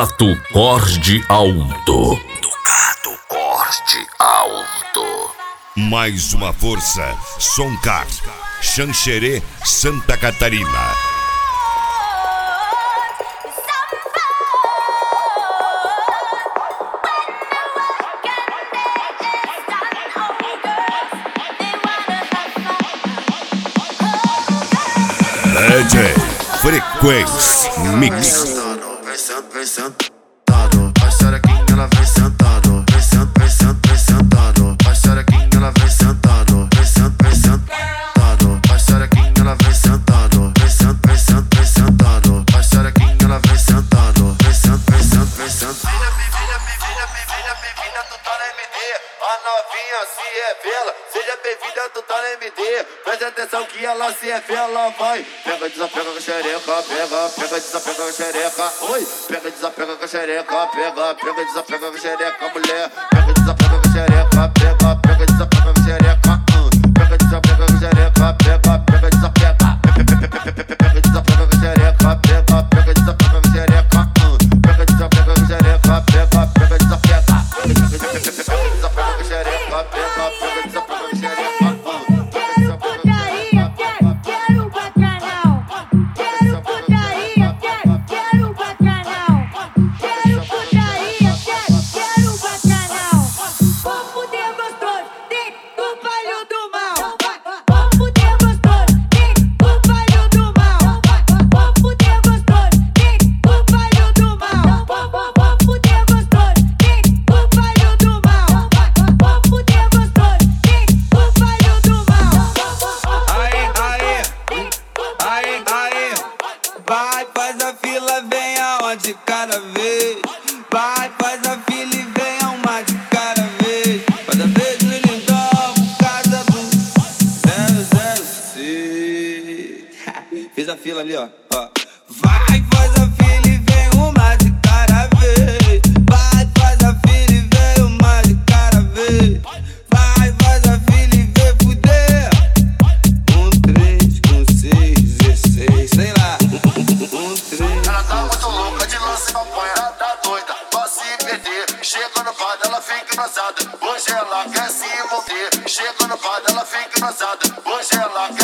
Ducato Corde Alto. Ducato Corde Alto. Mais uma força, Soncar, Xanxerê, Santa Catarina. DJ Frequência Mix. Vem sentado, vai xerequinha, ela vem sentado. Vem sentado, vai xerequinha, ela vem sentado. Vem sentado, vai xerequinha, ela vem sentado. Vem sentado, vai xerequinha, ela vem sentado. Vem sentado. Seja bem-vinda, tu tá na MD. A novinha se revela. Seja bem-vinda, tu tá na MD. Preste atenção que ela se revela, vai. Pega, desapega com a xereca, pega, desapega com a xereca. Oi, pega, desapega com a xereca, pega, desapega com a xereca, mulher. Pega, desapega com a xereca, pega, desapega com a xereca. Pega, desapega com a xereca, pega, desapega. Pega, desapega com a xereca, pega, desapega com a xereca. Pega, desapega com a xereca, pega, desapega. Vai, faz a fila, vem aonde cada vez. Vai, faz a fila e vem a uma de cada vez. Cada vez no lindão, casa do 006. Fiz a fila ali, ó. Vai, faz a fila e vem uma de cada vez. Vai, faz a fila e vem uma de cada vez. Vai, faz a fila e vem fuder. 3 com 6, 16, sei lá. Ela tá muito louca de lance e maconha, ela tá doida pra se perder. Chega no bar dela, fica embrasada. Hoje ela quer se envolver. Chega no bar dela, fica embrasada. Hoje ela quer